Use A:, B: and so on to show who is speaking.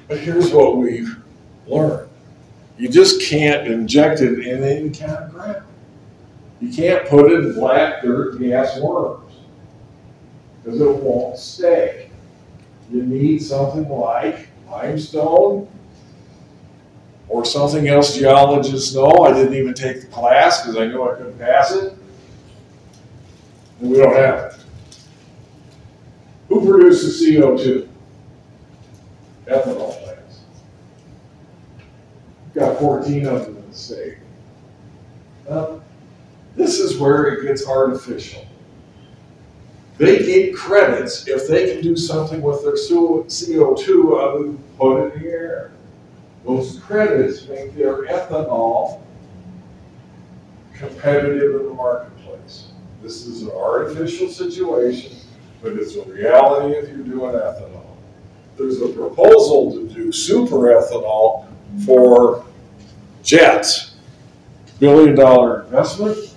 A: But here's what we've learned. You just can't inject it in any kind of ground. You can't put it in black dirt, gas, worms, because it won't stay. You need something like limestone or something else geologists know. I didn't even take the class because I knew I couldn't pass it. And we don't have it. Who produces CO2? Ethanol plants. We've got 14 of them in the state. Now, this is where it gets artificial. They get credits if they can do something with their CO2 other than put it in the air. Those credits make their ethanol competitive in the marketplace. This is an artificial situation, but it's a reality if you're doing ethanol. There's a proposal to do super ethanol for jets. $1 billion investment.